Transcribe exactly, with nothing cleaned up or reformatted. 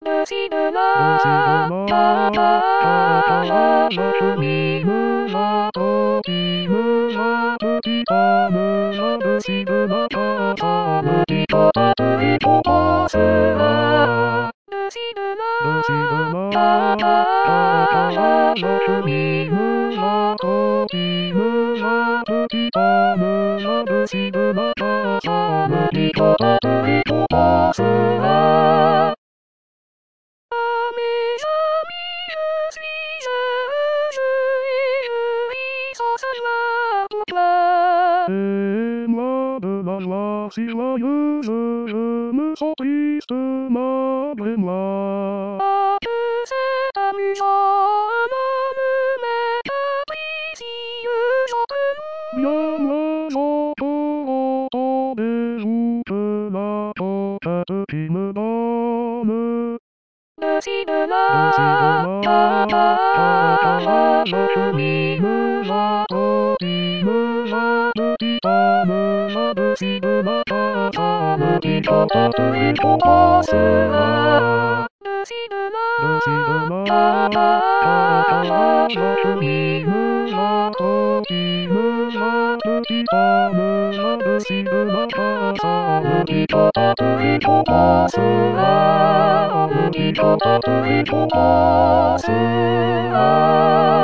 シグマタタラスミムラトキムラプティタムラブシグマタタムティタタトリトパスラシグマタタラスミムラトキムラプティタムラブシグマタタムティタタトリトパスラしはゆずむそりすまれまあくせたみさまぬめたびしゆそくやまのとおとべうぷらとたつきむだむルシグマタタタラスミムラトキムラブティタムラブシグマタタムティタタトリトパスラルシグマタタラスミムラトキムラブティタムラブシグマタタムティタタトリトパスラムティタタトリトパスラ